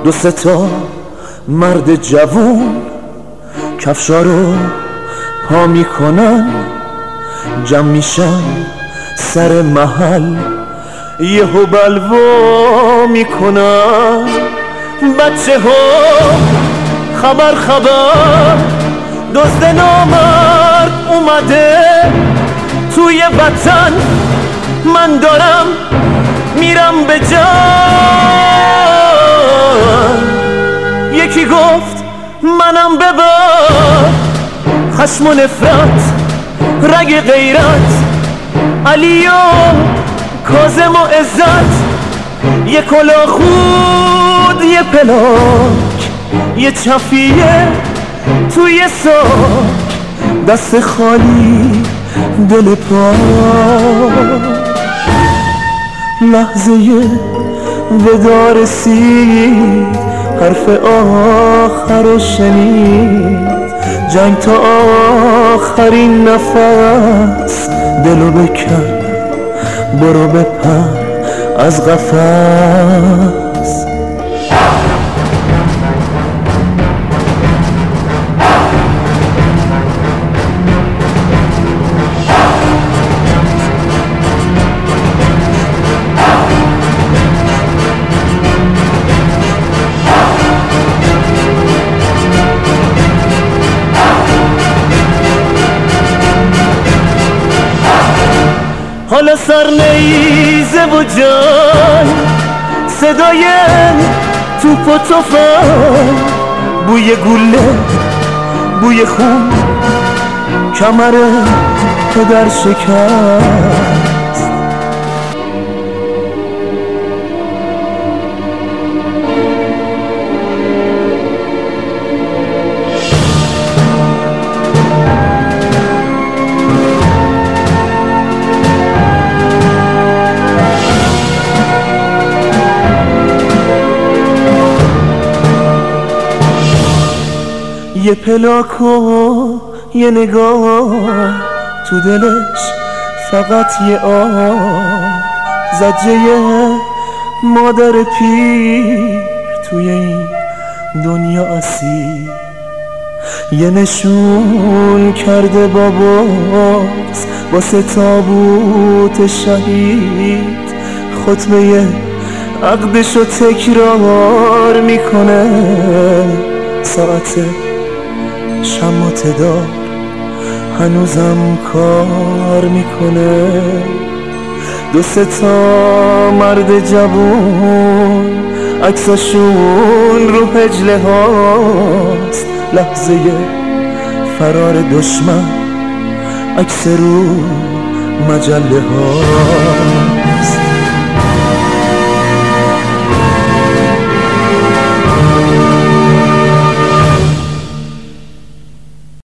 دو سه تا مرد جوون کفشا رو پا میکنن، جمع میشن سر محل، یهو بلوا میکنن. بچه ها خبر دزد نامرد اومده توی وطن، من دارم میرم به جنگ. یکی گفت منم ببر، خشم و نفرت رگ غیرت، علی و کاظم و عزت، یه کلاه خود یه پلاک، یه چفیه توی ساک، دست خالی دل پاک. لحظه ودا رسید، حرف آخر رو شنید، جنگ تا آخرین نفس، دلو بکن برو بپر از قفس. حالا سر نیزه و جان، صدای توپ و تفنگ، بوی گوله بوی خون، کمر پدر شکست. یه پلاک و یه نگاه، تو دلش فقط یه زجه مادر پیر توی این دنیا اسیر. یه نشون کرده باباست واسه تابوت شهید، خطبه عقدشو تکرار میکنه، ساعت شمات دار هنوزم کار میکنه. دو سه تا مرد جوون عکساشون رو هجله هاست، لحظه فرار دشمن عکس رو مجله ها.